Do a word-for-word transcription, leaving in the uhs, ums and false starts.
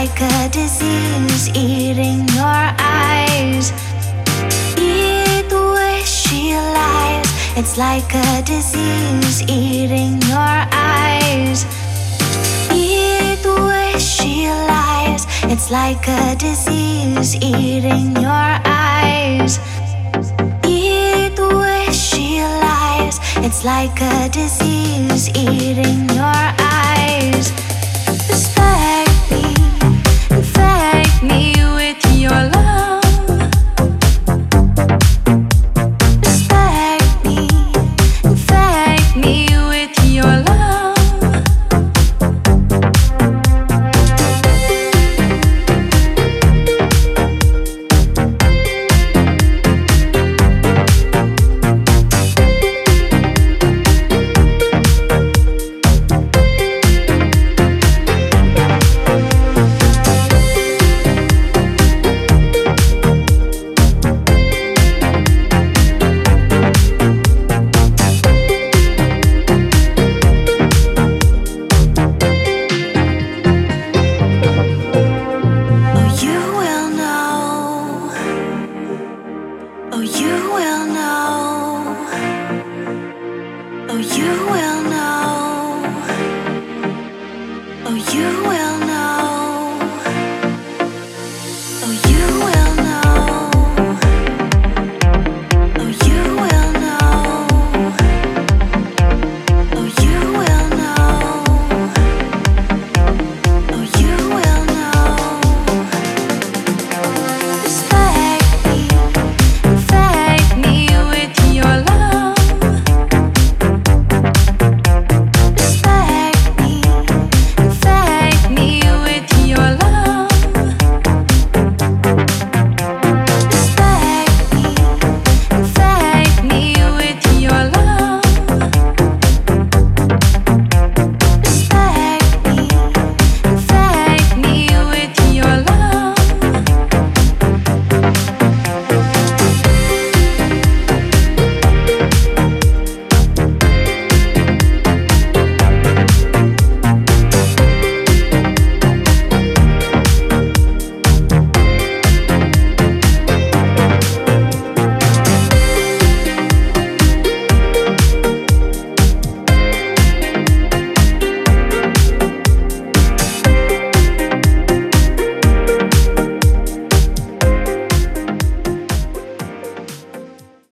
like a disease eating your eyes. Eat the way she lies. It's like a disease eating your eyes. Eat the way she lies. It's like a disease eating your eyes. Eat the way she lies. It's like a disease eating your eyes. Respect me, infect me with your love. Respect me, infect me with your love. Oh, you will know. Oh, you will